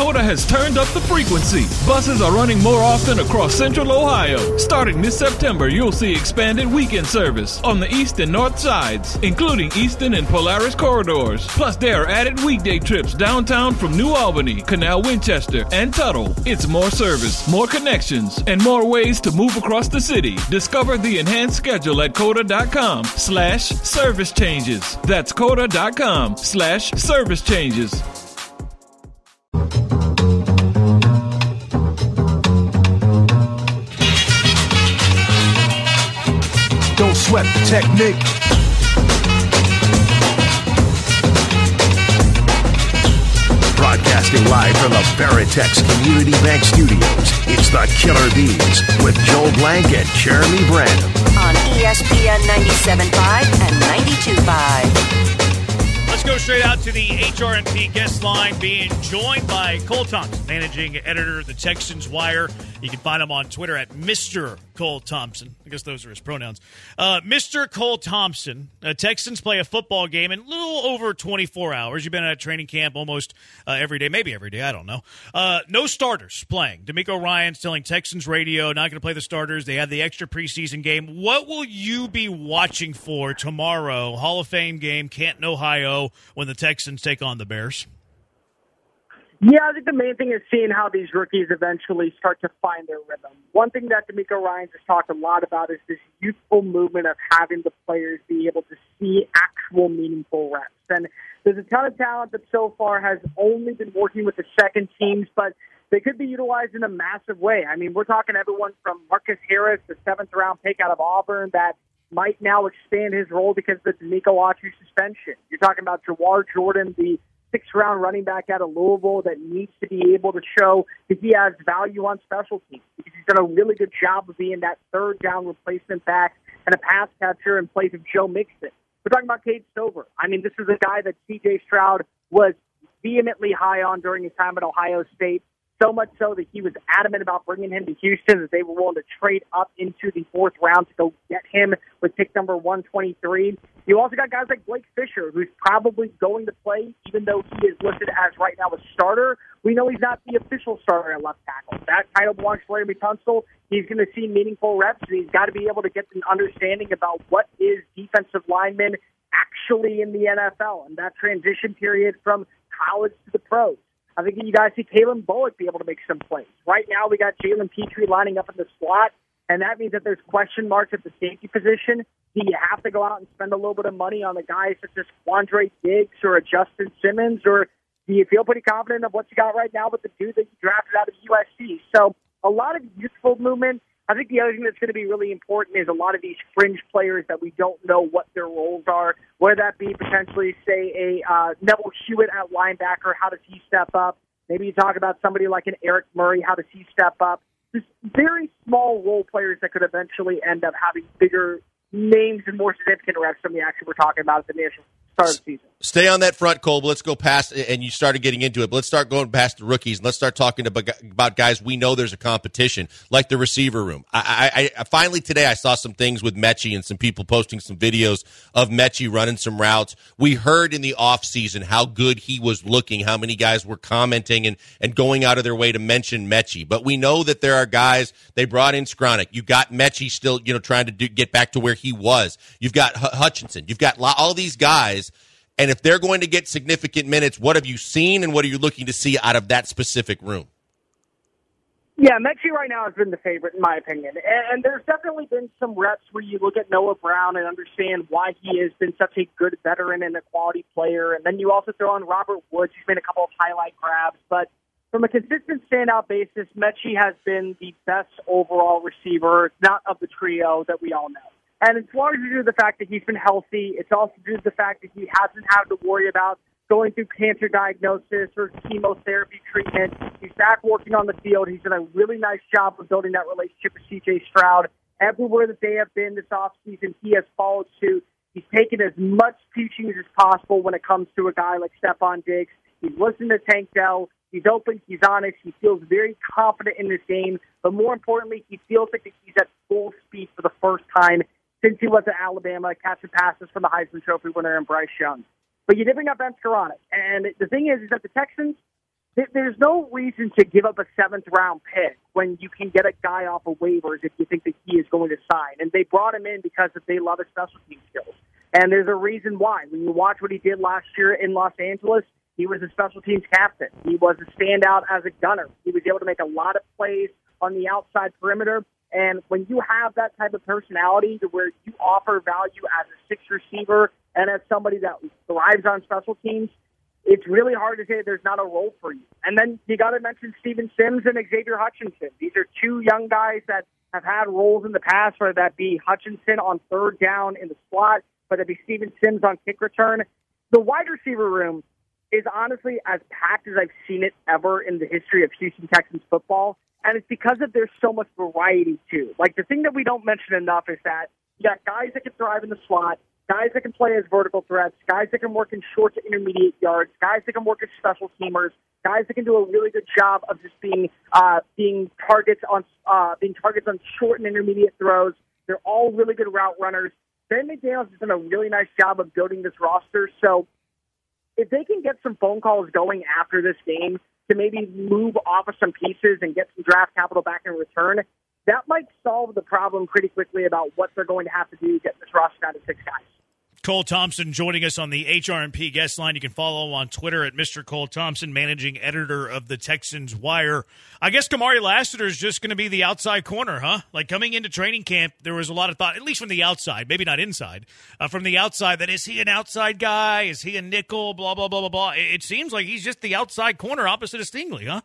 COTA has turned up the frequency. Buses are running more often across Central Ohio. Starting this September, you'll see expanded weekend service on the east and north sides, including Easton and Polaris corridors. Plus, there are added weekday trips downtown from New Albany, Canal Winchester, and Tuttle. It's more service, more connections, and more ways to move across the city. Discover the enhanced schedule at COTA.com/service changes. That's COTA.com/service changes. Don't sweat the technique. Broadcasting live from the Veritex Community Bank Studios, it's the Killer Bees with Joel Blank and Jeremy Branham. On ESPN 97.5 and 92.5. Let's go straight out to the HRMP guest line, being joined by Cole Thompson, managing editor of the Texans Wire. You can find him on Twitter at Mr. Cole Thompson. I guess those are his pronouns. Mr. Cole Thompson. Texans play a football game in a little over 24 hours. You've been at training camp almost every day, maybe every day, I don't know. No starters playing. D'Amico Ryan's telling Texans radio, not going to play the starters. They had the extra preseason game. What will you be watching for tomorrow? Hall of Fame game, Canton, Ohio, when the Texans take on the Bears. Yeah, I think the main thing is seeing how these rookies eventually start to find their rhythm. One thing that D'Amico Ryan has talked a lot about is this youthful movement of having the players be able to see actual meaningful reps. And there's a ton of talent that so far has only been working with the second teams, but they could be utilized in a massive way. I mean, we're talking everyone from Marcus Harris, the seventh-round pick out of Auburn, that might now expand his role because of the D'Amico Autry suspension. You're talking about Jawar Jordan, the sixth-round running back out of Louisville that needs to be able to show that he has value on special teams because he's done a really good job of being that third-down replacement back and a pass catcher in place of Joe Mixon. We're talking about Cade Stover. I mean, this is a guy that C.J. Stroud was vehemently high on during his time at Ohio State, so much so that he was adamant about bringing him to Houston, that they were willing to trade up into the fourth round to go get him with pick number 123. You also got guys like Blake Fisher, who's probably going to play, even though he is listed as right now a starter. We know he's not the official starter at left tackle. That title belongs to Laremy Tunsil. He's going to see meaningful reps, and he's got to be able to get an understanding about what is defensive linemen actually in the NFL and that transition period from college to the pros. I think you guys see Kalen Bullock be able to make some plays. Right now, we got Jalen Petrie lining up in the slot, and that means that there's question marks at the safety position. Do you have to go out and spend a little bit of money on the guys such as Quandre Diggs or a Justin Simmons, or do you feel pretty confident of what you got right now with the dude that you drafted out of USC? So a lot of youthful movement. I think the other thing that's going to be really important is a lot of these fringe players that we don't know what their roles are, whether that be potentially, say, a Neville Hewitt at linebacker, how does he step up? Maybe you talk about somebody like an Eric Murray, how does he step up? Just very small role players that could eventually end up having bigger names and more significant reps than we actually were talking about at the initial start of the season. Stay on that front, Cole, but let's go past, and you started getting into it, but let's start going past the rookies, and let's start talking about guys we know there's a competition, like the receiver room. I finally today I saw some things with Mechie and some people posting some videos of Mechie running some routes. We heard in the offseason how good he was looking, how many guys were commenting and going out of their way to mention Mechie. But we know that there are guys, they brought in Skronik. You got Mechie still, trying to get back to where he was. You've got Hutchinson. You've got all these guys. And if they're going to get significant minutes, what have you seen and what are you looking to see out of that specific room? Yeah, Mechie right now has been the favorite, in my opinion. And there's definitely been some reps where you look at Noah Brown and understand why he has been such a good veteran and a quality player. And then you also throw in Robert Woods. He's made a couple of highlight grabs. But from a consistent standout basis, Mechie has been the best overall receiver, not of the trio that we all know. And it's largely due to the fact that he's been healthy. It's also due to the fact that he hasn't had to worry about going through cancer diagnosis or chemotherapy treatment. He's back working on the field. He's done a really nice job of building that relationship with C.J. Stroud. Everywhere that they have been this offseason, he has followed suit. He's taken as much teachings as possible when it comes to a guy like Stephon Diggs. He's listened to Tank Dell. He's open. He's honest. He feels very confident in this game. But more importantly, he feels like he's at full speed for the first time since he was at Alabama, catching passes from the Heisman Trophy winner and Bryce Young. But you did bring up Ben Skowronek. And the thing is that the Texans, there's no reason to give up a 7th-round pick when you can get a guy off of waivers if you think that he is going to sign. And they brought him in because they love his special team skills. And there's a reason why. When you watch what he did last year in Los Angeles, he was a special teams captain. He was a standout as a gunner. He was able to make a lot of plays on the outside perimeter. And when you have that type of personality to where you offer value as a 6th receiver and as somebody that thrives on special teams, it's really hard to say there's not a role for you. And then you got to mention Steven Sims and Xavier Hutchinson. These are two young guys that have had roles in the past, whether that be Hutchinson on 3rd down in the slot, whether it be Steven Sims on kick return. The wide receiver room is honestly as packed as I've seen it ever in the history of Houston Texans football. And it's because of there's so much variety, too. Like, the thing that we don't mention enough is that you got guys that can thrive in the slot, guys that can play as vertical threats, guys that can work in short to intermediate yards, guys that can work as special teamers, guys that can do a really good job of just being targets on short and intermediate throws. They're all really good route runners. Ben McDaniels has done a really nice job of building this roster. So if they can get some phone calls going after this game to maybe move off of some pieces and get some draft capital back in return, that might solve the problem pretty quickly about what they're going to have to do to get this roster down to 6 guys. Cole Thompson joining us on the HRMP guest line. You can follow him on Twitter at Mr. Cole Thompson, managing editor of the Texans Wire. I guess Kamari Lassiter is just going to be the outside corner, huh? Like, coming into training camp, there was a lot of thought, at least from the outside, maybe not inside, from the outside, that is he an outside guy? Is he a nickel? Blah, blah, blah, blah, blah. It seems like he's just the outside corner opposite of Stingley, huh?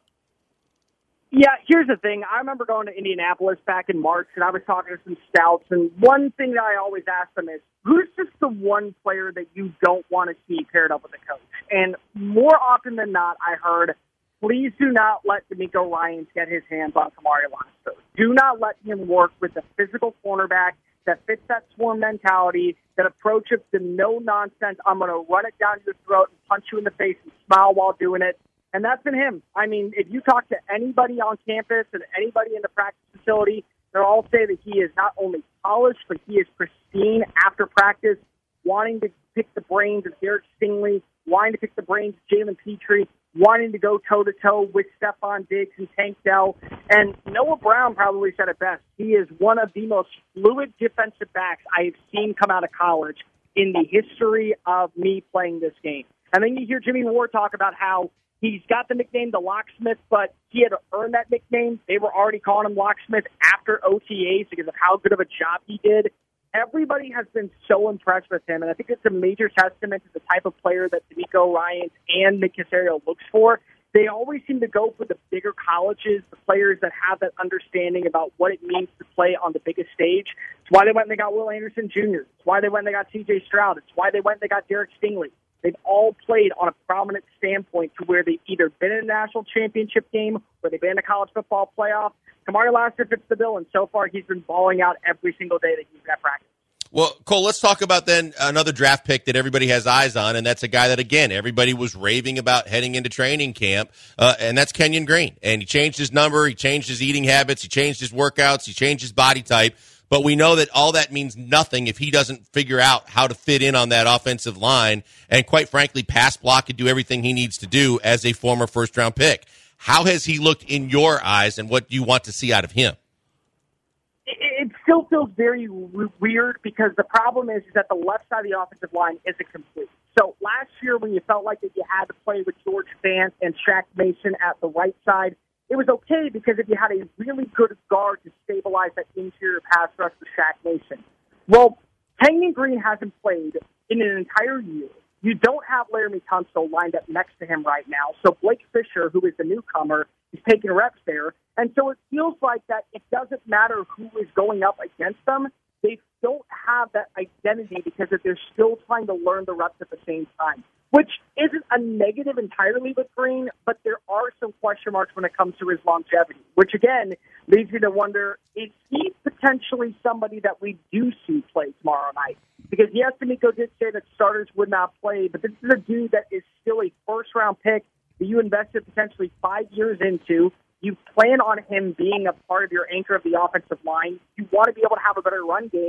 Yeah, here's the thing. I remember going to Indianapolis back in March, and I was talking to some scouts, and one thing that I always ask them is, who's just the one player that you don't want to see paired up with a coach? And more often than not, I heard, please do not let DeMeco Ryans get his hands on Kamari Lassiter. Do not let him work with the physical cornerback that fits that swarm mentality, that approach of the no-nonsense, I'm going to run it down your throat and punch you in the face and smile while doing it. And that's been him. I mean, if you talk to anybody on campus and anybody in the practice facility, they'll all say that he is not only polished, but he is pristine after practice, wanting to pick the brains of Derek Stingley, wanting to pick the brains of Jalen Petrie, wanting to go toe-to-toe with Stephon Diggs and Tank Dell. And Noah Brown probably said it best. He is one of the most fluid defensive backs I have seen come out of college in the history of me playing this game. And then you hear Jimmy Ward talk about how he's got the nickname the Locksmith, but he had to earn that nickname. They were already calling him Locksmith after OTAs because of how good of a job he did. Everybody has been so impressed with him, and I think it's a major testament to the type of player that DeMeco Ryans and Nick Caserio looks for. They always seem to go for the bigger colleges, the players that have that understanding about what it means to play on the biggest stage. It's why they went and they got Will Anderson Jr. It's why they went and they got C.J. Stroud. It's why they went and they got Derek Stingley. They've all played on a prominent standpoint to where they've either been in a national championship game or they've been in a college football playoff. Kamari Lassiter fits the bill, and so far he's been balling out every single day that he's at practice. Well, Cole, let's talk about then another draft pick that everybody has eyes on, and that's a guy that, again, everybody was raving about heading into training camp, and that's Kenyon Green. And he changed his number, he changed his eating habits, he changed his workouts, he changed his body type. But we know that all that means nothing if he doesn't figure out how to fit in on that offensive line and, quite frankly, pass block and do everything he needs to do as a former first-round pick. How has he looked in your eyes, and what do you want to see out of him? It still feels very weird because the problem is that the left side of the offensive line isn't complete. So last year when you felt like that you had to play with George Fant and Shaq Mason at the right side, it was okay because if you had a really good guard to stabilize that interior pass rush with Shaq Mason. Well, Kenyon Green hasn't played in an entire year. You don't have Laramie Tunsil lined up next to him right now. So Blake Fisher, who is the newcomer, is taking reps there. And so it feels like that it doesn't matter who is going up against them. They don't have that identity because they're still trying to learn the reps at the same time, which isn't a negative entirely with Green, but there are some question marks when it comes to his longevity, which, again, leads you to wonder, is he potentially somebody that we do see play tomorrow night? Because, yes, DeMeco did say that starters would not play, but this is a dude that is still a first-round pick that you invested potentially 5 years into. You plan on him being a part of your anchor of the offensive line. You want to be able to have a better run game.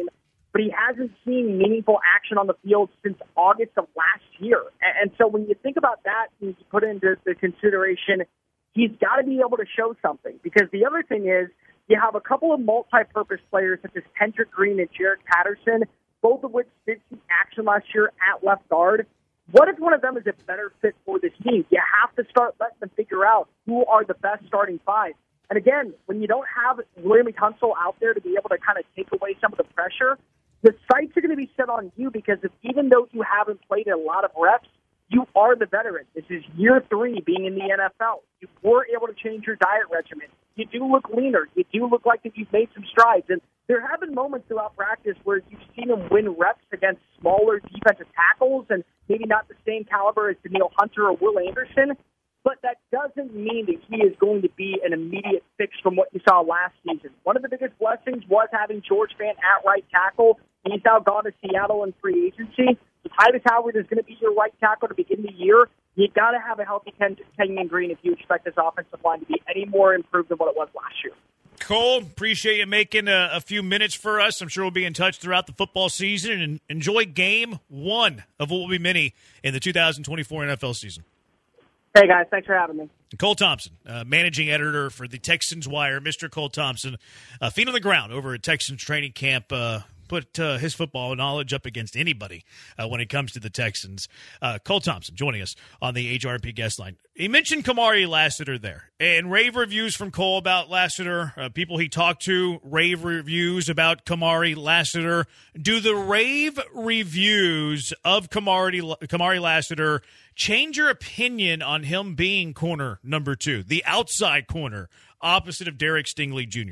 but he hasn't seen meaningful action on the field since August of last year. And so when you think about that and you put into the consideration, he's got to be able to show something. Because the other thing is, you have a couple of multi-purpose players such as Kendrick Green and Jared Patterson, both of which did see action last year at left guard. What if one of them is a better fit for this team? You have to start letting them figure out who are the best starting five. And again, when you don't have William Tunsil out there to be able to kind of take away some of the pressure, the sights are going to be set on you because even though you haven't played a lot of reps, you are the veteran. This is year 3 being in the NFL. You were able to change your diet regimen. You do look leaner. You do look like that you've made some strides. And there have been moments throughout practice where you've seen him win reps against smaller defensive tackles and maybe not the same caliber as Danielle Hunter or Will Anderson. But that doesn't mean that he is going to be an immediate fix from what you saw last season. One of the biggest blessings was having George Fant at right tackle. He's now gone to Seattle in free agency. So Tytus Howard is going to be your right tackle to begin the year. You've got to have a healthy Kenyon Green if you expect this offensive line to be any more improved than what it was last year. Cole, appreciate you making a few minutes for us. I'm sure we'll be in touch throughout the football season and enjoy game 1 of what will be many in the 2024 NFL season. Hey, guys. Thanks for having me. Cole Thompson, managing editor for the Texans Wire. Mr. Cole Thompson, feet on the ground over at Texans training camp. Put his football knowledge up against anybody when it comes to the Texans. Cole Thompson joining us on the HRP guest line. He mentioned Kamari Lassiter there, and rave reviews from Cole about Lassiter. People he talked to, rave reviews about Kamari Lassiter. Do the rave reviews of Kamari Lassiter change your opinion on him being corner number 2, the outside corner, opposite of Derek Stingley Jr.?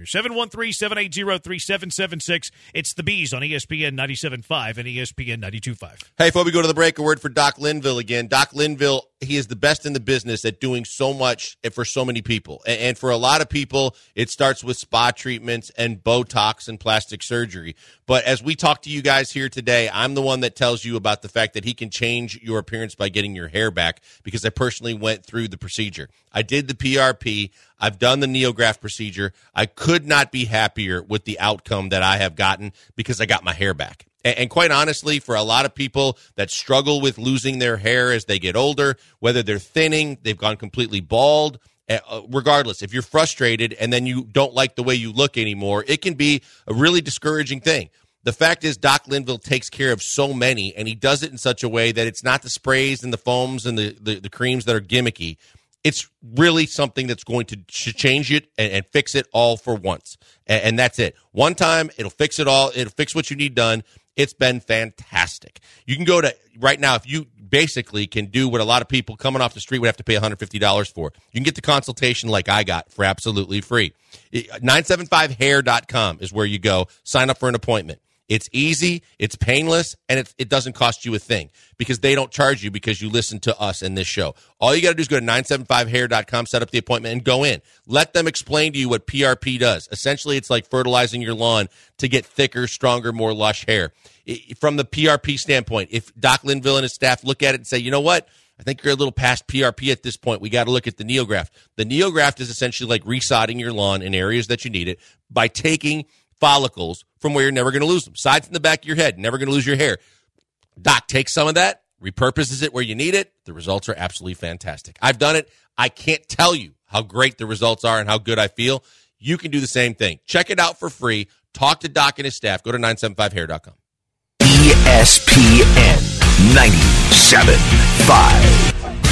713-780-3776. It's the Bees on ESPN 97.5 and ESPN 92.5. Hey, before we go to the break, a word for Doc Linville again. Doc Linville, he is the best in the business at doing so much for so many people. And for a lot of people, it starts with spa treatments and Botox and plastic surgery. But as we talk to you guys here today, I'm the one that tells you about the fact that he can change your appearance by getting your hair back, because I personally went through the procedure. I did the PRP. I've done the NeoGraft procedure. I could not be happier with the outcome that I have gotten because I got my hair back. And quite honestly, for a lot of people that struggle with losing their hair as they get older, whether they're thinning, they've gone completely bald, regardless, if you're frustrated and then you don't like the way you look anymore, it can be a really discouraging thing. The fact is, Doc Linville takes care of so many, and he does it in such a way that it's not the sprays and the foams and the creams that are gimmicky. It's really something that's going to change it and fix it all for once. And that's it. One time, it'll fix it all. It'll fix what you need done. It's been fantastic. You can go to, right now, if you basically can do what a lot of people coming off the street would have to pay $150 for, you can get the consultation like I got for absolutely free. 975hair.com is where you go. Sign up for an appointment. It's easy, it's painless, and it doesn't cost you a thing because they don't charge you because you listen to us in this show. All you got to do is go to 975hair.com, set up the appointment, and go in. Let them explain to you what PRP does. Essentially, it's like fertilizing your lawn to get thicker, stronger, more lush hair. From the PRP standpoint, if Doc Linville and his staff look at it and say, you know what, I think you're a little past PRP at this point. We got to look at the NeoGraft. The NeoGraft is essentially like resodding your lawn in areas that you need it by taking follicles from where you're never going to lose them. Sides in the back of your head, never going to lose your hair. Doc takes some of that, repurposes it where you need it. The results are absolutely fantastic. I've done it. I can't tell you how great the results are and how good I feel. You can do the same thing. Check it out for free. Talk to Doc and his staff. Go to 975hair.com. ESPN 97.5.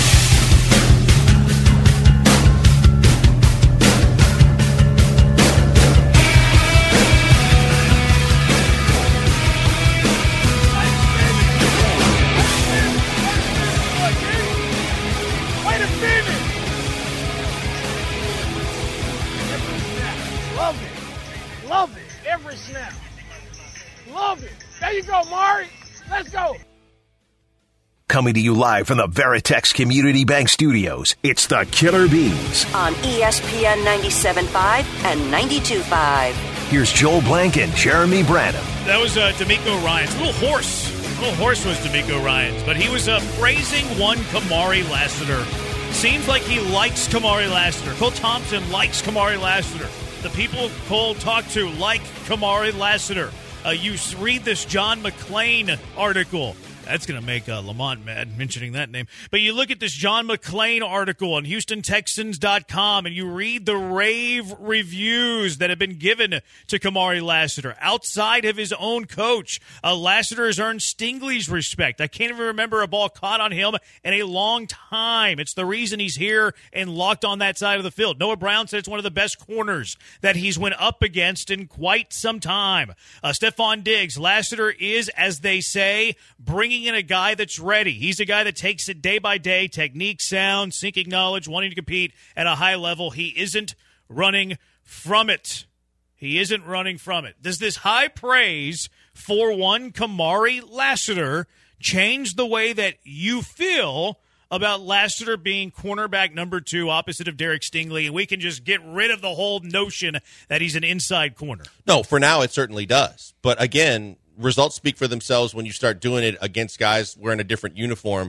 Love it. Every snap. Love it. There you go, Mari. Let's go. Coming to you live from the Veritex Community Bank Studios, it's the Killer Bees. On ESPN 97.5 and 92.5. Here's Joel Blank and Jeremy Branham. That was D'Amico Ryans. A little hoarse was D'Amico Ryans, but he was praising one Kamari Lassiter. Seems like he likes Kamari Lassiter. Cole Thompson likes Kamari Lassiter. The people Cole talked to like Kamari Lassiter. You read this John McClain article. That's going to make Lamont mad, mentioning that name. But you look at this John McClain article on HoustonTexans.com, and you read the rave reviews that have been given to Kamari Lassiter. Outside of his own coach, Lassiter has earned Stingley's respect. I can't even remember a ball caught on him in a long time. It's the reason he's here and locked on that side of the field. Noah Brown said it's one of the best corners that he's went up against in quite some time. Stephon Diggs, Lassiter is, as they say, bringing in a guy that's ready. He's a guy that takes it day by day, technique sound, sinking knowledge, wanting to compete at a high level. He isn't running from it. He isn't running from it. Does this high praise for one Kamari Lassiter change the way that you feel about Lassiter being cornerback number 2 opposite of Derek Stingley, and we can just get rid of the whole notion that he's an inside corner? No, for now it certainly does. But again, results speak for themselves when you start doing it against guys wearing a different uniform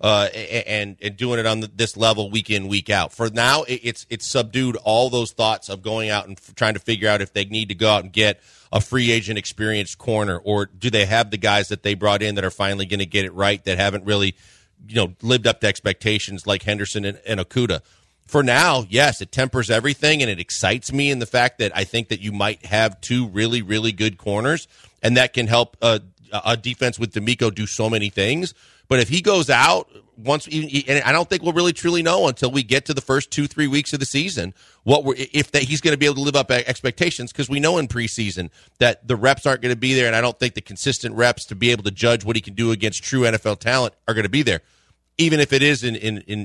and doing it on this level week in, week out. For now, it's subdued all those thoughts of going out and trying to figure out if they need to go out and get a free agent experienced corner, or do they have the guys that they brought in that are finally going to get it right, that haven't really lived up to expectations like Henderson and Okudah. For now, yes, it tempers everything, and it excites me in the fact that I think that you might have 2 really, really good corners, and that can help a defense with D'Amico do so many things. But if he goes out once, and I don't think we'll really truly know until we get to the first 2-3 weeks of the season if he's going to be able to live up to expectations, because we know in preseason that the reps aren't going to be there, and I don't think the consistent reps to be able to judge what he can do against true NFL talent are going to be there. Even if it is in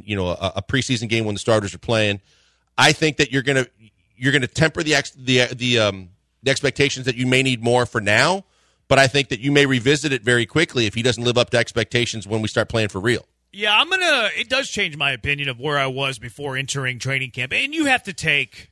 a preseason game when the starters are playing, I think that you're going to temper the expectations that you may need more for now. But I think that you may revisit it very quickly if he doesn't live up to expectations when we start playing for real. Yeah, it does change my opinion of where I was before entering training camp. And you have to take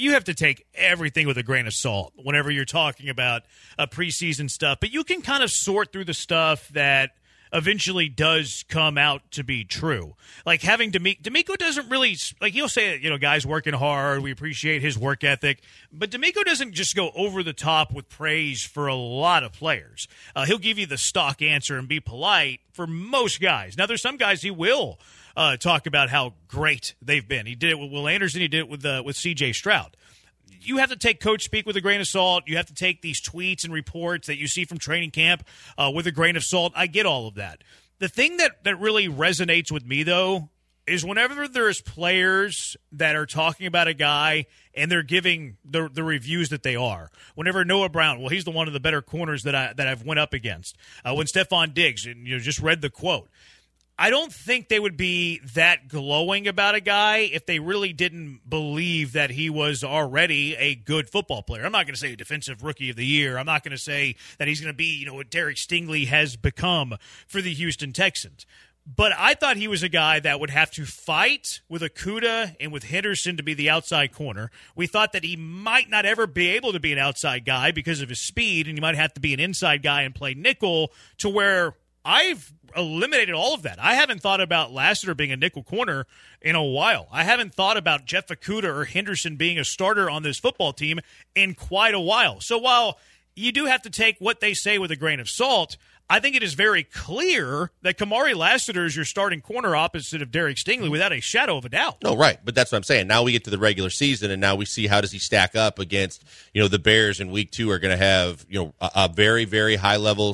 everything with a grain of salt whenever you're talking about preseason stuff. But you can kind of sort through the stuff that eventually does come out to be true. Like having D'Amico doesn't really, like, he'll say, guys working hard, we appreciate his work ethic, but D'Amico doesn't just go over the top with praise for a lot of players. He'll give you the stock answer and be polite for most guys. Now, there's some guys he will talk about how great they've been. He did it with Will Anderson. He did it with C.J. Stroud. You have to take coach speak with a grain of salt. You have to take these tweets and reports that you see from training camp with a grain of salt. I get all of that. The thing that really resonates with me, though, is whenever there's players that are talking about a guy and they're giving the reviews that they are. Whenever Noah Brown, well, he's the one of the better corners that I've went up against. When Stephon Diggs, and just read the quote. I don't think they would be that glowing about a guy if they really didn't believe that he was already a good football player. I'm not going to say defensive rookie of the year. I'm not going to say that he's going to be, what Derek Stingley has become for the Houston Texans. But I thought he was a guy that would have to fight with Okudah and with Henderson to be the outside corner. We thought that he might not ever be able to be an outside guy because of his speed, and he might have to be an inside guy and play nickel, to where I've eliminated all of that. I haven't thought about Lassiter being a nickel corner in a while. I haven't thought about Jeff Okudah or Henderson being a starter on this football team in quite a while. So while you do have to take what they say with a grain of salt, I think it is very clear that Kamari Lassiter is your starting corner opposite of Derek Stingley without a shadow of a doubt. No, right. But that's what I'm saying. Now we get to the regular season, and now we see how does he stack up against, the Bears in week 2 are going to have, a very, very high level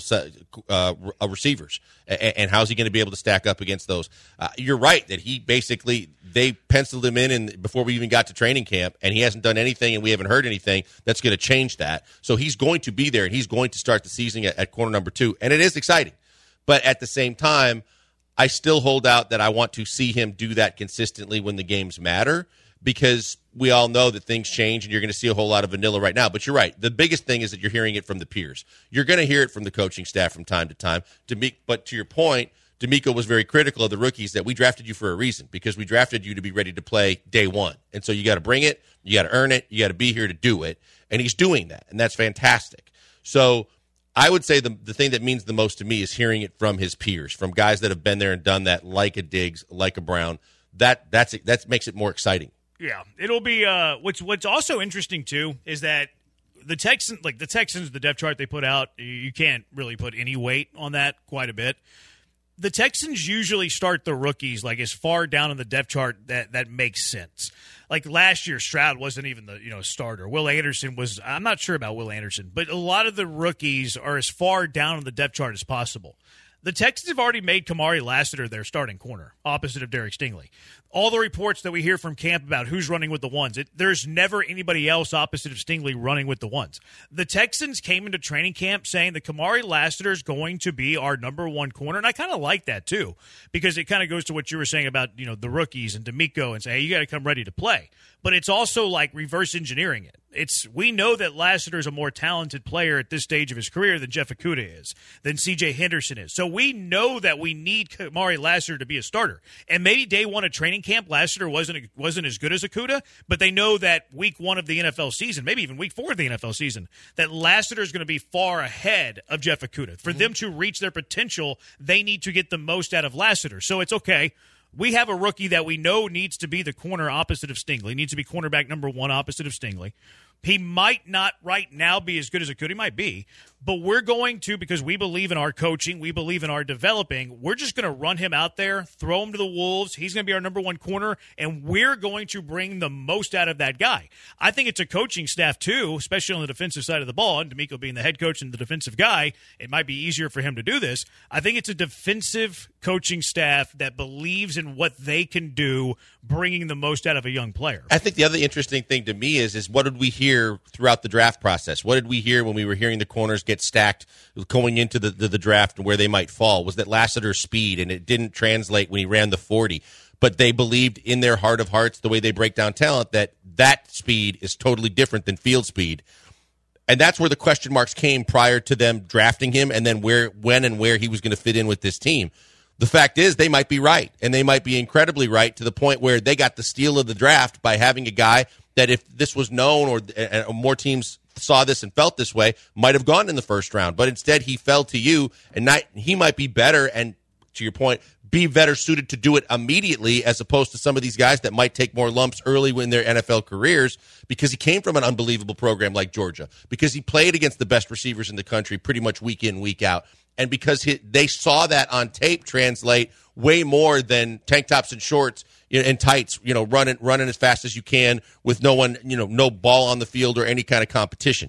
receivers. And how's he going to be able to stack up against those? You're right that they penciled him in before we even got to training camp, and he hasn't done anything, and we haven't heard anything that's going to change that. So he's going to be there, and he's going to start the season at corner number 2, and it is exciting. But at the same time, I still hold out that I want to see him do that consistently when the games matter, because we all know that things change, and you're going to see a whole lot of vanilla right now. But you're right. The biggest thing is that you're hearing it from the peers. You're going to hear it from the coaching staff from time to time. But to your point, D'Amico was very critical of the rookies, that we drafted you for a reason, because we drafted you to be ready to play day one. And so you got to bring it, you got to earn it, you got to be here to do it. And he's doing that, and that's fantastic. So I would say the thing that means the most to me is hearing it from his peers, from guys that have been there and done that, like a Diggs, like a Brown. That makes it more exciting. Yeah, it'll be what's also interesting, too, is that the Texans, the depth chart they put out, you can't really put any weight on that quite a bit. The Texans usually start the rookies like as far down on the depth chart that makes sense. Like last year, Stroud wasn't even the starter. Will Anderson was. I'm not sure about Will Anderson, but a lot of the rookies are as far down on the depth chart as possible. The Texans have already made Kamari Lassiter their starting corner, opposite of Derek Stingley. All the reports that we hear from camp about who's running with the ones, there's never anybody else opposite of Stingley running with the ones. The Texans came into training camp saying that Kamari Lassiter is going to be our number one corner, and I kind of like that too, because it kind of goes to what you were saying about the rookies and D'Amico and say, hey, you got to come ready to play. But it's also like reverse engineering it. We know that Lassiter is a more talented player at this stage of his career than Jeff Okudah is, than C.J. Henderson is. So we know that we need Kamari Lassiter to be a starter. And maybe day one of training camp, Lassiter wasn't as good as Okudah, but they know that week one of the NFL season, maybe even week 4 of the NFL season, that Lassiter is going to be far ahead of Jeff Okudah. For them to reach their potential, they need to get the most out of Lassiter. So it's okay. We have a rookie that we know needs to be the corner opposite of Stingley, needs to be cornerback number 1 opposite of Stingley. He might not right now be as good as Okudah. He might be. But we're going to, because we believe in our coaching, we believe in our developing, we're just going to run him out there, throw him to the wolves. He's going to be our number 1 corner, and we're going to bring the most out of that guy. I think it's a coaching staff, too, especially on the defensive side of the ball, and D'Amico being the head coach and the defensive guy, it might be easier for him to do this. I think it's a defensive coaching staff that believes in what they can do, bringing the most out of a young player. I think the other interesting thing to me is what did we hear throughout the draft process? What did we hear when we were hearing the corners get stacked going into the draft and where they might fall? Was that Lassiter's speed, and it didn't translate when he ran the 40. But they believed in their heart of hearts, the way they break down talent, that speed is totally different than field speed. And that's where the question marks came prior to them drafting him, and then when and where he was going to fit in with this team. The fact is they might be right, and they might be incredibly right to the point where they got the steal of the draft by having a guy that if this was known or more teams saw this and felt this way, might have gone in the first round. But instead he fell to you, and he might be better, and to your point, be better suited to do it immediately as opposed to some of these guys that might take more lumps early in their NFL careers because he came from an unbelievable program like Georgia, because he played against the best receivers in the country pretty much week in, week out. And because they saw that on tape translate way more than tank tops and shorts and tights, running as fast as you can with no one, no ball on the field or any kind of competition.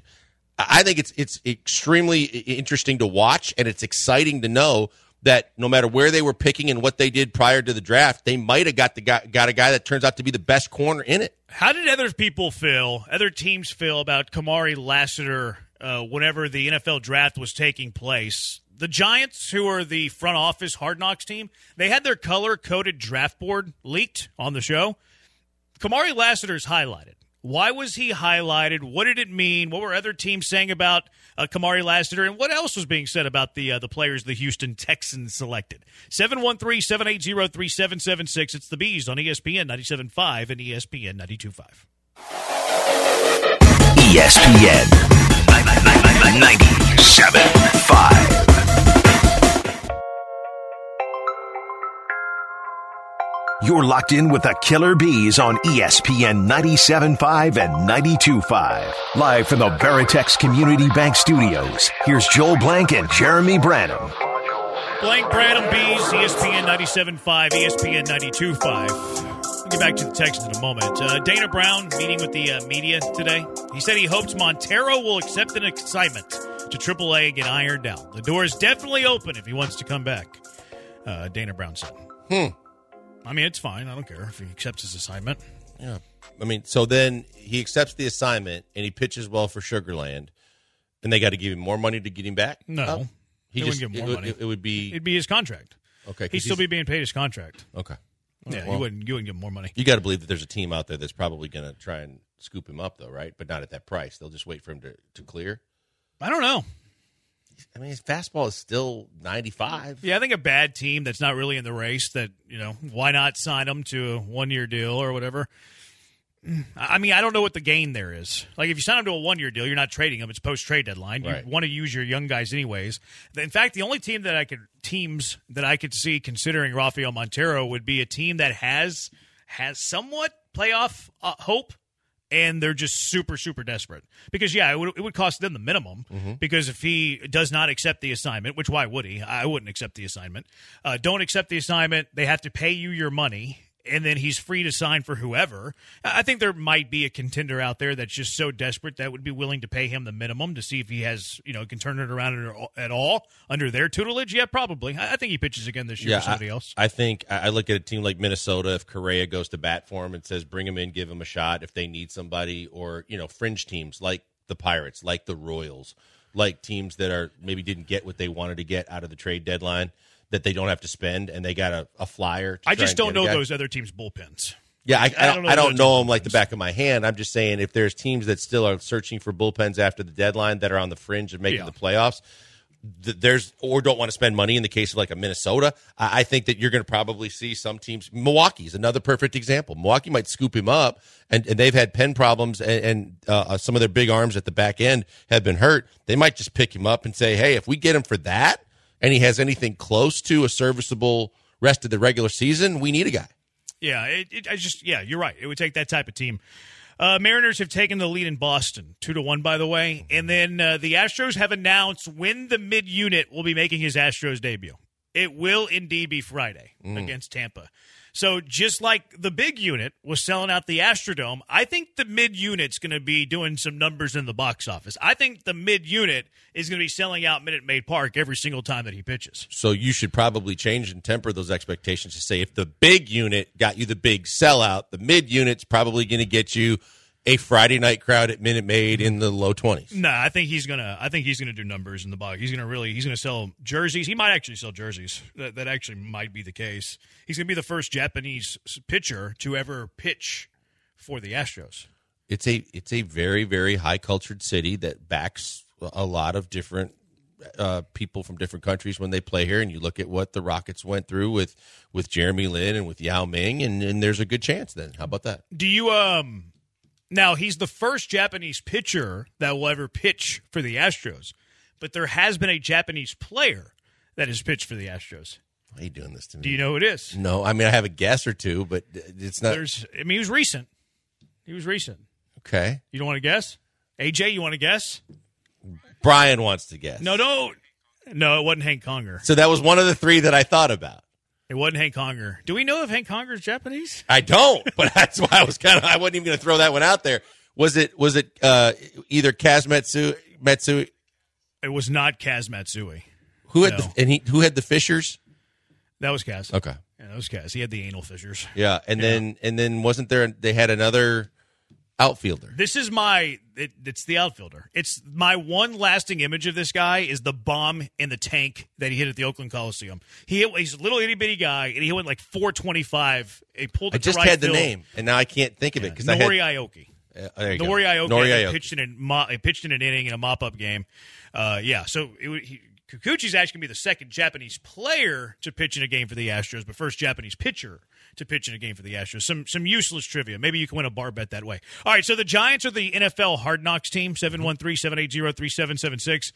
I think it's extremely interesting to watch, and it's exciting to know that no matter where they were picking and what they did prior to the draft, they might have got a guy that turns out to be the best corner in it. How did other teams feel about Kamari Lassiter whenever the NFL draft was taking place? The Giants, who are the front office Hard Knocks team, they had their color-coded draft board leaked on the show. Kamari Lassiter's highlighted. Why was he highlighted? What did it mean? What were other teams saying about Kamari Lassiter? And what else was being said about the players the Houston Texans selected? 713-780-3776. It's the Bees on ESPN 97.5 and ESPN 92.5. ESPN 97.5. You're locked in with the Killer Bees on ESPN 97.5 and 92.5. Live from the Veritex Community Bank Studios, here's Joel Blank and Jeremy Branham. Blank, Branham, Bees, ESPN 97.5, ESPN 92.5. We'll get back to the Texans in a moment. Dana Brown meeting with the media today. He said he hopes Montero will accept an assignment to AAA and get ironed out. The door is definitely open if he wants to come back, Dana Brown said. I mean, it's fine. I don't care if he accepts his assignment. Yeah. I mean, so then he accepts the assignment, and he pitches well for Sugar Land, and they got to give him more money to get him back? No. He wouldn't give him more money. It'd be his contract. Okay. He'd still be being paid his contract. Okay. Yeah, you wouldn't give him more money. You got to believe that there's a team out there that's probably going to try and scoop him up, though, right? But not at that price. They'll just wait for him to clear. I don't know. I mean, his fastball is still 95. Yeah, I think a bad team that's not really in the race, that, why not sign him to a one-year deal or whatever? I mean, I don't know what the gain there is. Like, if you sign him to a one-year deal, you're not trading him. It's post-trade deadline. Right. You want to use your young guys anyways. In fact, the only teams that I could see considering Rafael Montero would be a team that has somewhat playoff hope and they're just super, super desperate. Because, yeah, it would cost them the minimum, because if he does not accept the assignment, which why would he? I wouldn't accept the assignment. Don't accept the assignment. They have to pay you your money, and then he's free to sign for whoever. I think there might be a contender out there that's just so desperate that would be willing to pay him the minimum to see if he has, can turn it around at all under their tutelage. Yeah, probably. I think he pitches again this year for somebody else. I think I look at a team like Minnesota, if Correa goes to bat for him and says, bring him in, give him a shot if they need somebody, or, fringe teams like the Pirates, like the Royals, like teams that are maybe didn't get what they wanted to get out of the trade deadline, that they don't have to spend, and they got a flyer. I just don't know those other teams' bullpens. Yeah, I don't know them like the back of my hand. I'm just saying if there's teams that still are searching for bullpens after the deadline that are on the fringe of making the playoffs, or don't want to spend money in the case of like a Minnesota, I think that you're going to probably see some teams. Milwaukee's another perfect example. Milwaukee might scoop him up, and they've had pen problems, and some of their big arms at the back end have been hurt. They might just pick him up and say, hey, if we get him for that, and he has anything close to a serviceable rest of the regular season, we need a guy. Yeah, you're right. It would take that type of team. Mariners have taken the lead in Boston, 2-1, by the way. And then the Astros have announced when the mid-unit will be making his Astros debut. It will indeed be Friday against Tampa. So just like the big unit was selling out the Astrodome, I think the mid-unit's going to be doing some numbers in the box office. I think the mid-unit is going to be selling out Minute Maid Park every single time that he pitches. So you should probably change and temper those expectations to say if the big unit got you the big sellout, the mid-unit's probably going to get you a Friday night crowd at Minute Maid in the low 20s. No, I think he's gonna do numbers in the box. He's gonna sell jerseys. He might actually sell jerseys. That actually might be the case. He's gonna be the first Japanese pitcher to ever pitch for the Astros. It's a very, very high cultured city that backs a lot of different people from different countries when they play here. And you look at what the Rockets went through with Jeremy Lin and with Yao Ming, and there's a good chance then. How about that? Do you Now, he's the first Japanese pitcher that will ever pitch for the Astros, but there has been a Japanese player that has pitched for the Astros. Why are you doing this to me? Do you know who it is? No, I mean, I have a guess or two, but it's not. He was recent. Okay. You don't want to guess? AJ, you want to guess? Brian wants to guess. No, it wasn't Hank Conger. So that was one of the three that I thought about. It wasn't Hank Conger. Do we know if Hank Conger is Japanese? I don't, but that's why I wasn't even going to throw that one out there. Was it either Kaz Matsui? It was not Kaz Matsui. Who had the fissures? That was Kaz. Okay. Yeah, that was Kaz. He had the anal fissures. Yeah, and then wasn't there? They had another outfielder. This is it's the outfielder. It's my one lasting image of this guy is the bomb in the tank that he hit at the Oakland Coliseum. He's a little itty bitty guy, and he went like 425. He pulled it to right field. I just had the name, and now I can't think of it because Nori Aoki. Nori Aoki pitched in an inning in a mop up game. So Kikuchi's actually going to be the second Japanese player to pitch in a game for the Astros, but first Japanese pitcher to pitch in a game for the Astros. Some useless trivia. Maybe you can win a bar bet that way. All right, so the Giants are the NFL Hard Knocks team, 713-780-3776.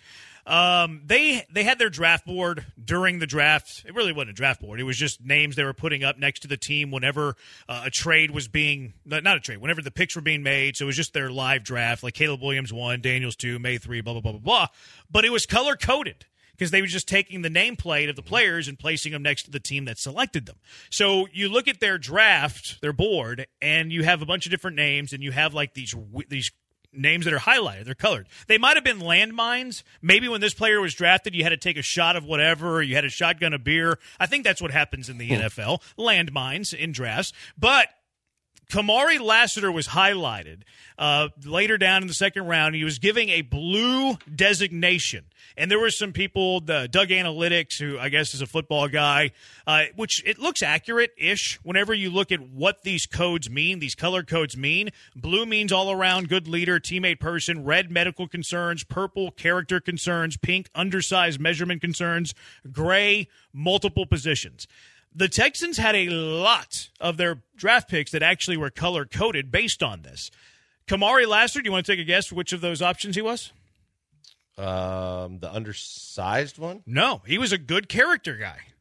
They had their draft board during the draft. It really wasn't a draft board. It was just names they were putting up next to the team whenever a trade was being – not a trade, whenever the picks were being made. So it was just their live draft, like Caleb Williams 1, Daniels 2, May 3, blah, blah, blah, blah, blah. But it was color-coded, because they were just taking the nameplate of the players and placing them next to the team that selected them. So you look at their draft, their board, and you have a bunch of different names, and you have like these names that are highlighted. They're colored. They might have been landmines. Maybe when this player was drafted, you had to take a shot of whatever, or you had a shotgun of beer. I think that's what happens in the NFL, landmines in drafts. But Kamari Lassiter was highlighted later down in the second round. He was giving a blue designation. And there were some people, Doug Analytics, who I guess is a football guy, which it looks accurate-ish whenever you look at what these codes mean, these color codes mean. Blue means all-around good leader, teammate person. Red, medical concerns. Purple, character concerns. Pink, undersized measurement concerns. Gray, multiple positions. The Texans had a lot of their draft picks that actually were color-coded based on this. Kamari Lassiter, do you want to take a guess which of those options he was? The undersized one? No, he was a good character guy.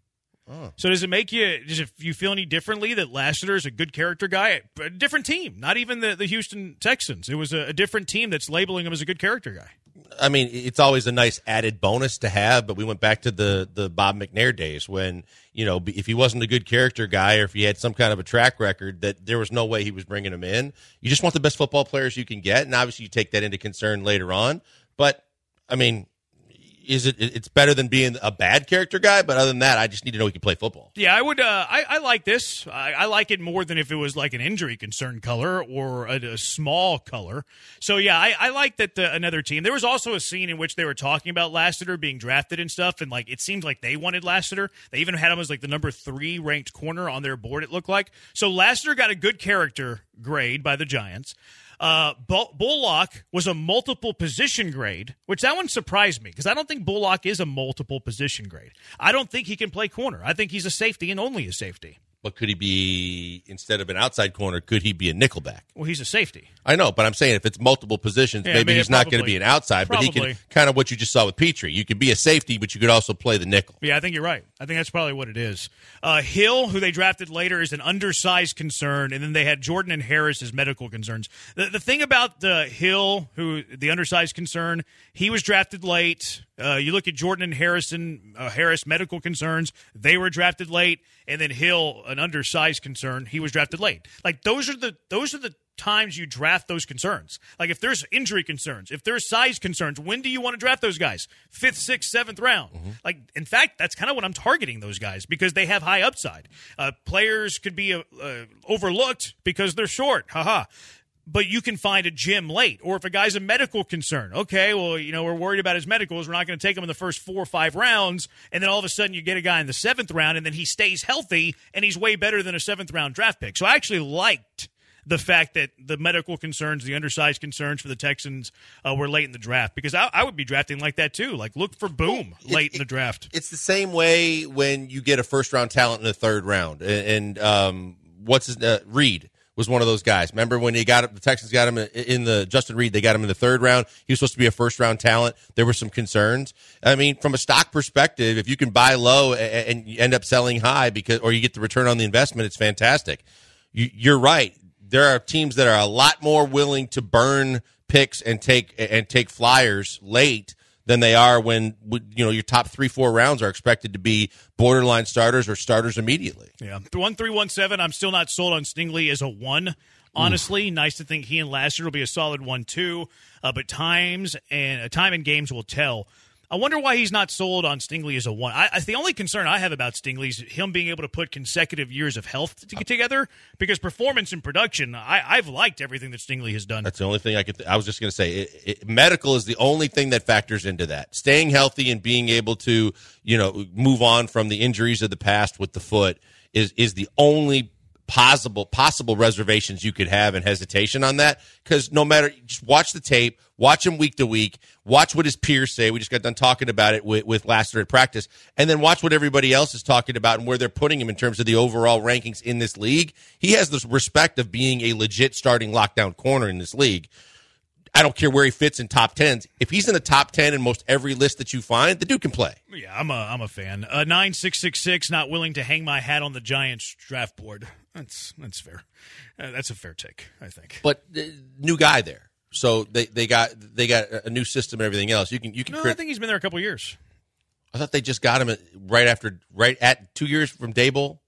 So does you feel any differently that Lassiter is a good character guy? A different team, not even the Houston Texans. It was a different team that's labeling him as a good character guy. I mean, it's always a nice added bonus to have, but we went back to the Bob McNair days when, if he wasn't a good character guy or if he had some kind of a track record, that there was no way he was bringing him in. You just want the best football players you can get, and obviously you take that into concern later on. But, I mean, it's better than being a bad character guy, but other than that, I just need to know he can play football. Yeah, I would. I like this. I like it more than if it was like an injury concern color or a small color. So yeah, I like that another team. There was also a scene in which they were talking about Lassiter being drafted and stuff, and like it seemed like they wanted Lassiter. They even had him as like the number 3 ranked corner on their board. It looked like. So Lassiter got a good character grade by the Giants. Bullock was a multiple position grade, which that one surprised me because I don't think Bullock is a multiple position grade. I don't think he can play corner. I think he's a safety and only a safety. But could he be, instead of an outside corner, could he be a nickelback? Well, he's a safety. I know, but I'm saying if it's multiple positions, maybe he's not going to be an outside, but he can, kind of what you just saw with Petrie. You could be a safety, but you could also play the nickel. Yeah, I think you're right. I think that's probably what it is. Hill, who they drafted later, is an undersized concern, and then they had Jordan and Harris as medical concerns. The thing about Hill, who the undersized concern, he was drafted late. You look at Jordan and Harris medical concerns, they were drafted late, and then Hill, an undersized concern, he was drafted late. Like those are the times you draft those concerns. Like if there's injury concerns, if there's size concerns, when do you want to draft those guys? 5th, 6th, 7th round. Mm-hmm. Like in fact, that's kind of what I'm targeting those guys because they have high upside. Players could be overlooked because they're short. Haha. But you can find a gym late. Or if a guy's a medical concern, okay, well, we're worried about his medicals. We're not going to take him in the first 4 or 5 rounds. And then all of a sudden you get a guy in the 7th round, and then he stays healthy, and he's way better than a 7th-round draft pick. So I actually liked the fact that the medical concerns, the undersized concerns for the Texans were late in the draft. Because I would be drafting like that, too. Like, look for boom late in the draft. It's the same way when you get a first-round talent in the 3rd round. And Reed was one of those guys. Remember when the Texans got him in the Justin Reed, they got him in the 3rd round. He was supposed to be a first-round talent. There were some concerns. I mean, from a stock perspective, if you can buy low and you end up selling high or you get the return on the investment, it's fantastic. You're right. There are teams that are a lot more willing to burn picks and take flyers late than they are when your top 3-4 rounds are expected to be borderline starters or starters immediately. Yeah, 1317. I'm still not sold on Stingley as a 1. Honestly, nice to think he and Lassiter will be a solid 1 too. But time and games will tell. I wonder why he's not sold on Stingley as a 1. The only concern I have about Stingley is him being able to put consecutive years of health to get together, because performance and production, I've liked everything that Stingley has done. That's the only thing I was just going to say. Medical is the only thing that factors into that. Staying healthy and being able to, move on from the injuries of the past with the foot is the only possible reservations you could have and hesitation on that, because no matter, just watch the tape, watch him week to week, watch what his peers say. We just got done talking about it with Lassiter at practice, and then watch what everybody else is talking about and where they're putting him in terms of the overall rankings in this league. He has the respect of being a legit starting lockdown corner in this league. I don't care where he fits in top 10s. If he's in the top 10 in most every list that you find, the dude can play. Yeah, I'm a fan. 9666, not willing to hang my hat on the Giants draft board. That's fair. That's a fair take, I think. But new guy there, so they got a new system and everything else. You can. No, I think he's been there a couple years. I thought they just got him right at 2 years from Daboll.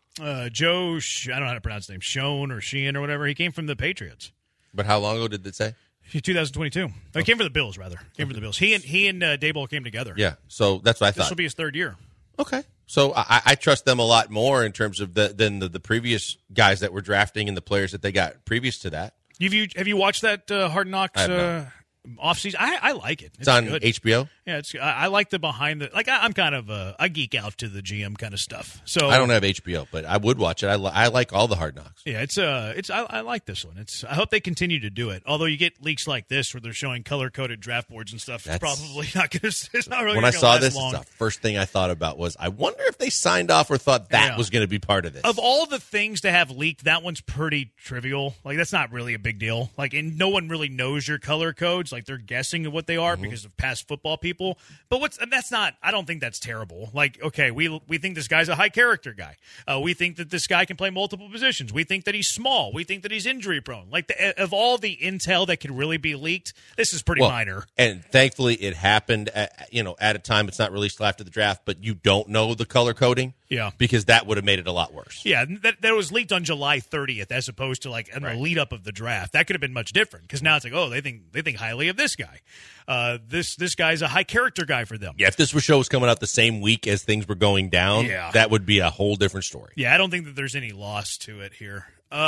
Joe, I don't know how to pronounce his name, Schoen or Sheehan or whatever. He came from the Patriots. But how long ago did it say? 2022. He came for the Bills, rather. Came for the Bills. He and Daboll came together. Yeah, so that's what I thought. This will be his 3rd year. Okay. So I trust them a lot more in terms of than the previous guys that were drafting and the players that they got previous to that. Have you watched that Hard Knocks offseason? I like it. It's on good. HBO? Yeah, I like the behind the, like, I'm kind of I geek out to the GM kind of stuff. So I don't have HBO, but I would watch it. I like all the Hard Knocks. Yeah, I like this one. I hope they continue to do it. Although you get leaks like this where they're showing color-coded draft boards and stuff. It's probably not going to, it's not really. When I saw this, long. The first thing I thought about was, I wonder if they signed off or thought that was going to be part of this. Of all the things to have leaked, that one's pretty trivial. Like, that's not really a big deal. Like, and no one really knows your color codes. Like, they're guessing what they are because of past football people. people. But I don't think that's terrible. Like, okay, we think this guy's a high character guy. We think that this guy can play multiple positions. We think that he's small. We think that he's injury prone. Like, of all the intel that could really be leaked, this is pretty minor. And thankfully it happened at a time it's not released till after the draft, but you don't know the color coding. Yeah. Because that would have made it a lot worse. Yeah, that was leaked on July 30th as opposed to like in the lead up of the draft. That could have been much different because now it's like, oh, they think highly of this guy. This guy's a high character guy for them. Yeah, if this show was coming out the same week as things were going down, that would be a whole different story. Yeah, I don't think that there's any loss to it here.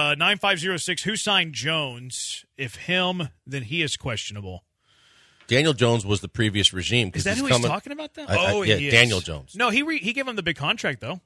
9506, who signed Jones? If him, then he is questionable. Daniel Jones was the previous regime. Is that who he's talking about, though? Yeah, Daniel Jones. No, he gave him the big contract, though.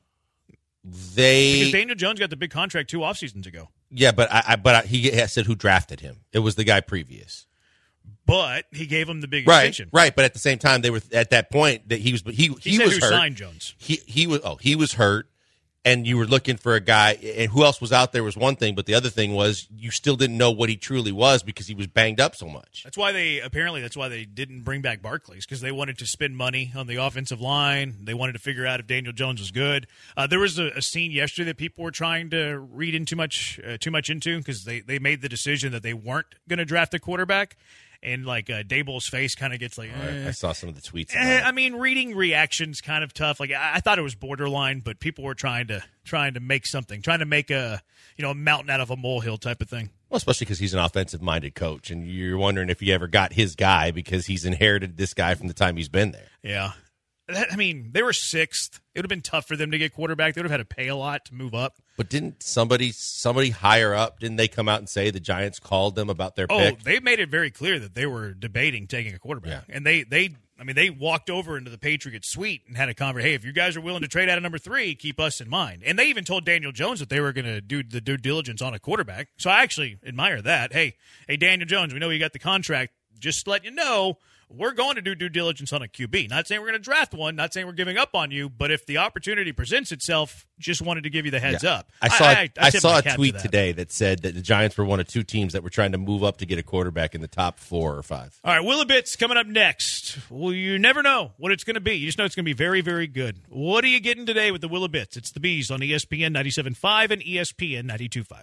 Because Daniel Jones got the big contract 2 off seasons ago. Yeah, but he said who drafted him. It was the guy previous. But he gave him the big extension. Right, but at the same time, they were at that point that he was said hurt. Who signed Jones? He was hurt. And you were looking for a guy, and who else was out there was one thing, but the other thing was you still didn't know what he truly was because he was banged up so much. That's why they didn't bring back Barclays, because they wanted to spend money on the offensive line. They wanted to figure out if Daniel Jones was good. There was a scene yesterday that people were trying to read in too much into because they made the decision that they weren't going to draft a quarterback. And, like, Daboll's face kind of gets like, I saw some of the tweets. I mean, reading reactions kind of tough. Like, I thought it was borderline, but people were trying to make something, trying to make a mountain out of a molehill type of thing. Well, especially because he's an offensive-minded coach, and you're wondering if he ever got his guy because he's inherited this guy from the time he's been there. Yeah. I mean, they were 6th. It would have been tough for them to get quarterback. They would have had to pay a lot to move up. But didn't somebody higher up, didn't they come out and say the Giants called them about their pick? Oh, they made it very clear that they were debating taking a quarterback. Yeah. And they walked over into the Patriots suite and had a conversation. Hey, if you guys are willing to trade out of number 3, keep us in mind. And they even told Daniel Jones that they were going to do the due diligence on a quarterback. So I actually admire that. Hey, Daniel Jones, we know you got the contract. Just to let you know, we're going to do due diligence on a QB. Not saying we're going to draft one, not saying we're giving up on you, but if the opportunity presents itself, just wanted to give you the heads up. I saw a tweet today that said that the Giants were one of 2 teams that were trying to move up to get a quarterback in the top 4 or 5. All right, Willabits coming up next. Well, you never know what it's going to be. You just know it's going to be very, very good. What are you getting today with the Willabits? It's the Bees on ESPN 97.5 and ESPN 92.5.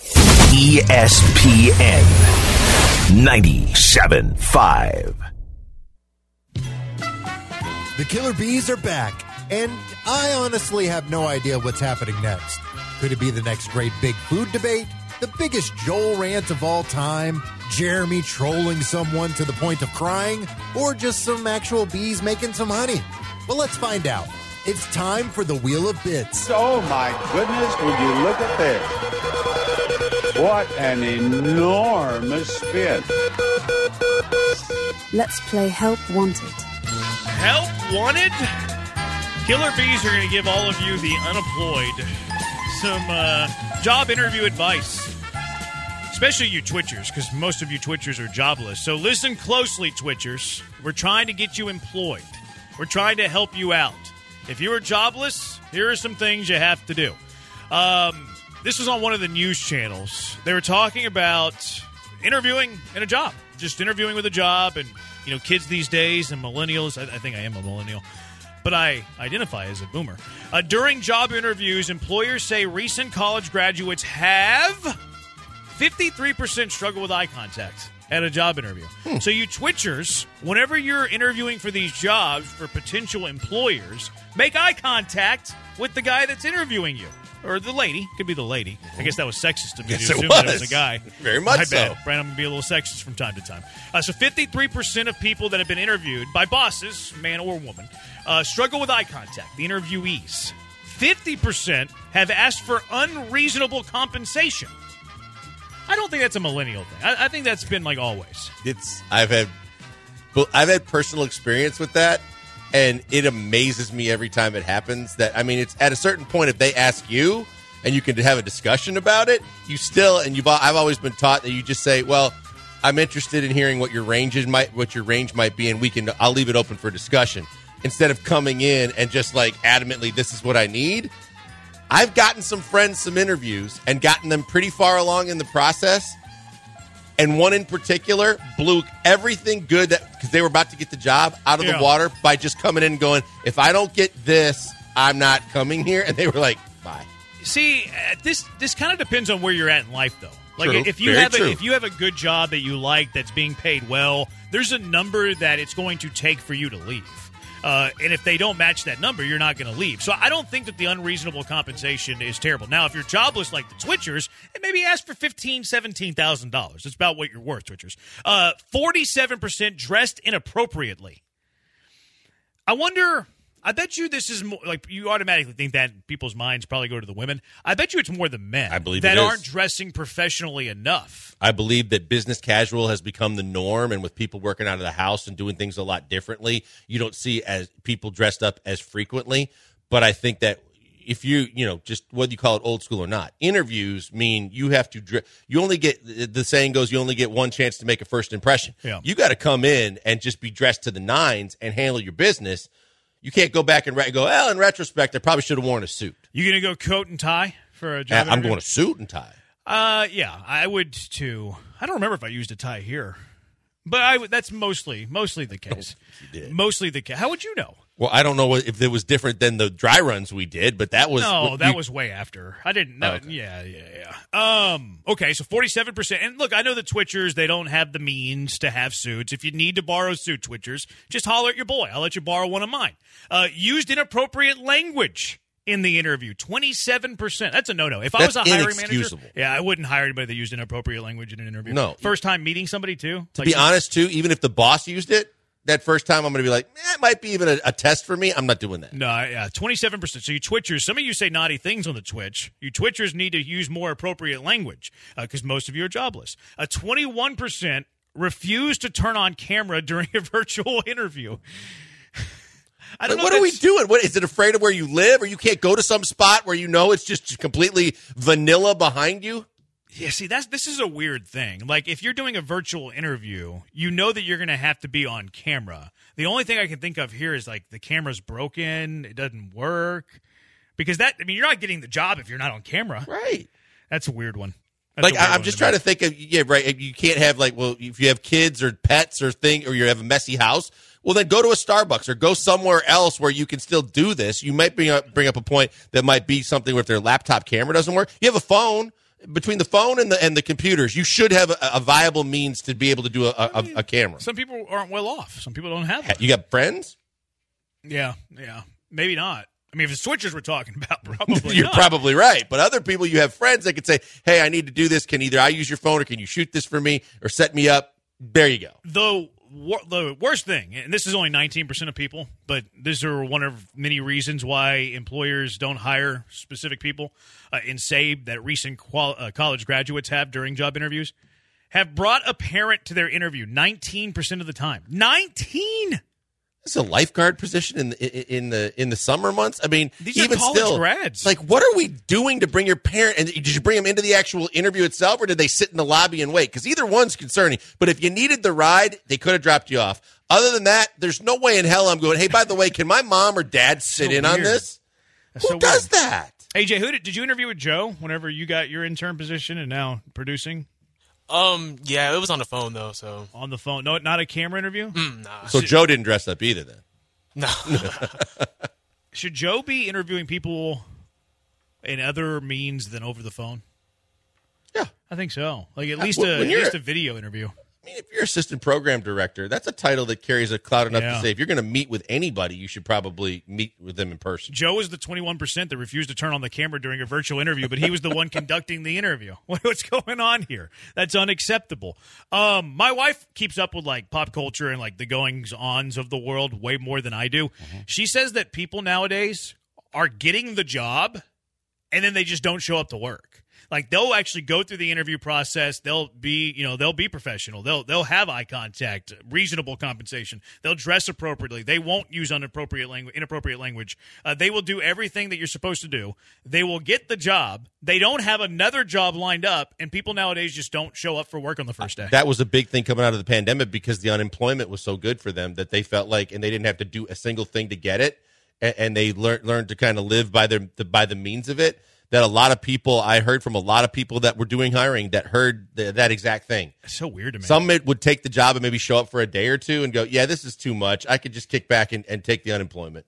ESPN 97.5. The Killer Bees are back, and I honestly have no idea what's happening next. Could it be the next great big food debate? The biggest Joel rant of all time? Jeremy trolling someone to the point of crying? Or just some actual bees making some honey? Well, let's find out. It's time for the Wheel of Bits. Oh, my goodness, would you look at this? What an enormous spin. Let's play Help Wanted. Help Wanted? Killer Bees are going to give all of you, the unemployed, some job interview advice. Especially you Twitchers, because most of you Twitchers are jobless. So listen closely, Twitchers. We're trying to get you employed. We're trying to help you out. If you are jobless, here are some things you have to do. This was on one of the news channels. They were talking about interviewing in a job. Just interviewing with a job and, kids these days and millennials. I think I am a millennial. But I identify as a boomer. During job interviews, employers say recent college graduates have 53% struggle with eye contact at a job interview. So you Twitchers, whenever you're interviewing for these jobs for potential employers, make eye contact with the guy that's interviewing you. Or the lady. Could be the lady. I guess that was sexist of me to assume that it was a guy. Very much so. My bad. Brandon, I'm going to be a little sexist from time to time. So 53% of people that have been interviewed by bosses, man or woman, struggle with eye contact, the interviewees. 50% have asked for unreasonable compensation. I don't think that's a millennial thing. I think that's been like always. I've had personal experience with that. And it amazes me every time it happens that, it's at a certain point, if they ask you and you can have a discussion about it, I've always been taught that you just say, well, I'm interested in hearing what your range might be, and I'll leave it open for discussion. Instead of coming in and just like adamantly, this is what I need. I've gotten some friends some interviews and gotten them pretty far along in the process. And one in particular blew everything good because they were about to get the job out of the water by just coming in and going, if I don't get this, I'm not coming here. And they were like, bye. See, this kind of depends on where you're at in life, though. Like True. if you have a good job that you like that's being paid well, there's a number that it's going to take for you to leave. And if they don't match that number, you're not going to leave. So I don't think that the unreasonable compensation is terrible. Now, if you're jobless like the Twitchers, and maybe ask for $15,000, $17,000. It's about what you're worth, Twitchers. 47% dressed inappropriately. I wonder... I bet you this is more, like you automatically think that people's minds probably go to the women. I bet you it's more the men I believe that it is. aren't dressing professionally enough. I believe that business casual has become the norm, and with people working out of the house and doing things a lot differently, you don't see as people dressed up as frequently. But I think that if you just whether you call it old school or not, interviews mean you have to you only get, the saying goes, you only get one chance to make a first impression. Yeah. You got to come in and just be dressed to the nines and handle your business. You can't go back and go, well, in retrospect, I probably should have worn a suit. You going to go coat and tie for a job I'm interview? going to suit and tie. Yeah, I would too. I don't remember if I used a tie here. But that's mostly the case. You did. Mostly the case. How would you know? Well, I don't know if it was different than the dry runs we did, but that was... No, that was way after. I didn't know. Okay. Yeah. Okay, so 47%. And look, I know the Twitchers, they don't have the means to have suits. If you need to borrow a suit, Twitchers, just holler at your boy. I'll let you borrow one of mine. Used inappropriate language in the interview. 27%. That's a no-no. If I was a hiring manager, I wouldn't hire anybody that used inappropriate language in an interview. No. First time meeting somebody, too? To be honest, too, even if the boss used it, that first time I'm going to be like, it might be even a test for me. I'm not doing that. No, yeah, 27%. So you Twitchers, some of you say naughty things on the Twitch. You Twitchers need to use more appropriate language because most of you are jobless. 21% refuse to turn on camera during a virtual interview. I don't know. What are we doing? What is it? Afraid of where you live, or you can't go to some spot where you know it's just completely vanilla behind you? Yeah, see, this is a weird thing. Like, if you're doing a virtual interview, you know that you're going to have to be on camera. The only thing I can think of here is, like, the camera's broken, it doesn't work. Because you're not getting the job if you're not on camera. Right. That's a weird one. I'm just trying to think of, right, you can't have, if you have kids or pets or you have a messy house, well, then go to a Starbucks or go somewhere else where you can still do this. You might bring up a point that might be something where if their laptop camera doesn't work. You have a phone. Between the phone and the computers, you should have a viable means to be able to do a camera. Some people aren't well off. Some people don't have it. You got friends? Yeah. Maybe not. I mean, if the Switchers we're talking about, probably You're not. probably right. But other people, you have friends that could say, hey, I need to do this. Can either I use your phone or can you shoot this for me or set me up? There you go. The worst thing, and this is only 19% of people, but these are one of many reasons why employers don't hire specific people in SABE that recent college graduates have during job interviews, have brought a parent to their interview 19% of the time. 19! It's a lifeguard position in the summer months. I mean, these even are college still, grads. Like, what are we doing to bring your parent? And did you bring them into the actual interview itself, or did they sit in the lobby and wait? Because either one's concerning. But if you needed the ride, they could have dropped you off. Other than that, there's no way in hell I'm going, hey, by the way, can my mom or dad sit in on this? Who does that? AJ, did you interview with Joe whenever you got your intern position and now producing? Yeah, it was on the phone though. So on the phone, no, not a camera interview. Nah. So Joe didn't dress up either, then. No. Should Joe be interviewing people in other means than over the phone? Yeah, I think so. Like at least a video interview. I mean, if you're assistant program director, that's a title that carries a clout enough to say if you're going to meet with anybody, you should probably meet with them in person. Joe is the 21% that refused to turn on the camera during a virtual interview, but he was the one conducting the interview. What's going on here? That's unacceptable. My wife keeps up with like pop culture and like the goings-ons of the world way more than I do. Mm-hmm. She says that people nowadays are getting the job and then they just don't show up to work. Like they'll actually go through the interview process. They'll be professional. They'll have eye contact, reasonable compensation. They'll dress appropriately. They won't use inappropriate language. They will do everything that you're supposed to do. They will get the job. They don't have another job lined up, and people nowadays just don't show up for work on the first day. That was a big thing coming out of the pandemic because the unemployment was so good for them that they felt like, and they didn't have to do a single thing to get it, and they learned to kind of live by the means of it. that I heard from a lot of people that were doing hiring that heard that exact thing. That's so weird to me. Some would take the job and maybe show up for a day or two and go, yeah, this is too much. I could just kick back and take the unemployment.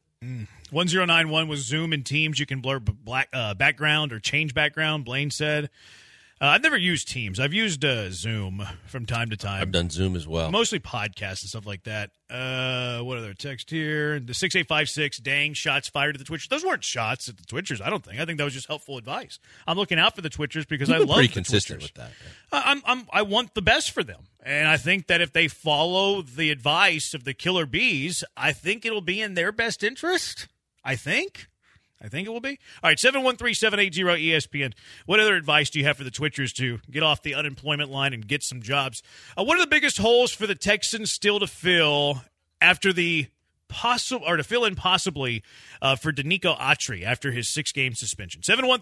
1091 was Zoom and Teams. You can blur background or change background, Blaine said. I've never used Teams. I've used Zoom from time to time. I've done Zoom as well. Mostly podcasts and stuff like that. What other text here? The 6856, dang, shots fired at the Twitchers. Those weren't shots at the Twitchers, I don't think. I think that was just helpful advice. I'm looking out for the Twitchers because I love the Twitchers. Pretty consistent with that. I want the best for them. And I think that if they follow the advice of the Killer Bees, I think it'll be in their best interest. I think it will be. All right, 713-780-ESPN. What other advice do you have for the Twitchers to get off the unemployment line and get some jobs? What are the biggest holes for the Texans still to fill after the to fill in possibly for Danico Autry after his 6-game suspension?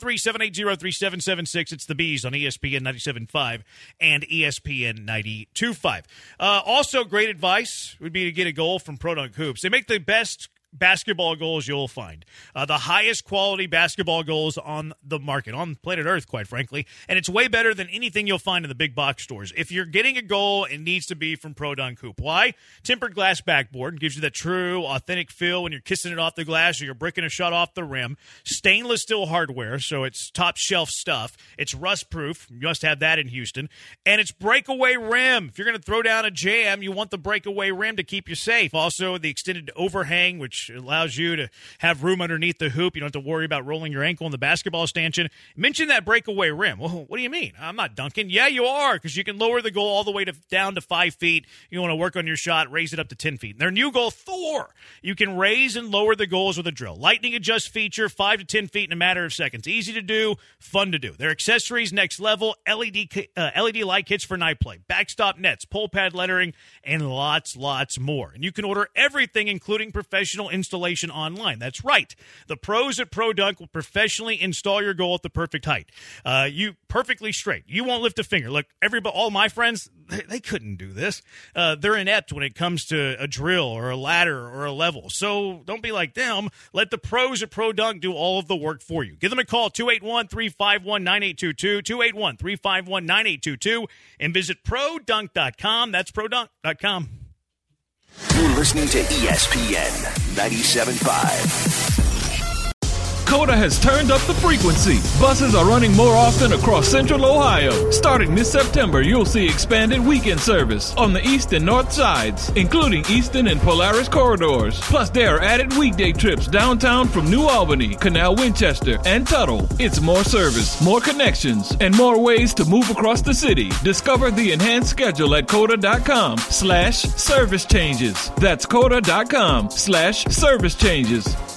713-780-3776. It's the Bees on ESPN 97.5 and ESPN 92.5. Also, great advice would be to get a goal from Pro Dunk Hoops. They make the best basketball goals you'll find. The highest quality basketball goals on the market, on planet Earth, quite frankly. And it's way better than anything you'll find in the big box stores. If you're getting a goal, it needs to be from Pro Dunk Hoop. Why? Tempered glass backboard gives you that true, authentic feel when you're kissing it off the glass or you're bricking a shot off the rim. Stainless steel hardware, so it's top shelf stuff. It's rust proof. You must have that in Houston. And it's breakaway rim. If you're going to throw down a jam, you want the breakaway rim to keep you safe. Also, the extended overhang, which allows you to have room underneath the hoop. You don't have to worry about rolling your ankle in the basketball stanchion. Mention that breakaway rim. Well, what do you mean? I'm not dunking. Yeah, you are, because you can lower the goal all the way down to 5 feet. You want to work on your shot, raise it up to 10 feet. Their new goal, Thor. You can raise and lower the goals with a drill. Lightning adjust feature, 5 to 10 feet in a matter of seconds. Easy to do, fun to do. Their accessories, next level, LED light kits for night play, backstop nets, pole pad lettering, and lots more. And you can order everything, including professional installation online. That's right. The pros at Pro Dunk will professionally install your goal at the perfect height. You perfectly straight. You won't lift a finger. Look, all my friends, they couldn't do this. They're inept when it comes to a drill or a ladder or a level. So don't be like them. Let the pros at Pro Dunk do all of the work for you. Give them a call, 281-351-9822, 281-351-9822, and visit produnk.com. That's produnk.com. You're listening to ESPN 97.5. Coda has turned up the frequency. Buses are running more often across Central Ohio. Starting this September, you'll see expanded weekend service on the east and north sides, including Eastern and Polaris corridors. Plus, there are added weekday trips downtown from New Albany, Canal Winchester, and Tuttle. It's more service, more connections, and more ways to move across the city. Discover the enhanced schedule at Coda.com/service changes. That's Coda.com/service changes.